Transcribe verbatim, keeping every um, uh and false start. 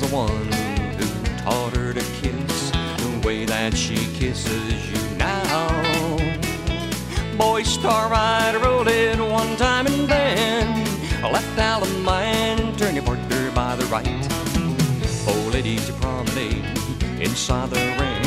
the one who taught her to kiss the way that she kisses you now. Boy, Starride rode it one time and then left Alamine, turn your partner by the right. Oh, ladies, you promenade inside the ring.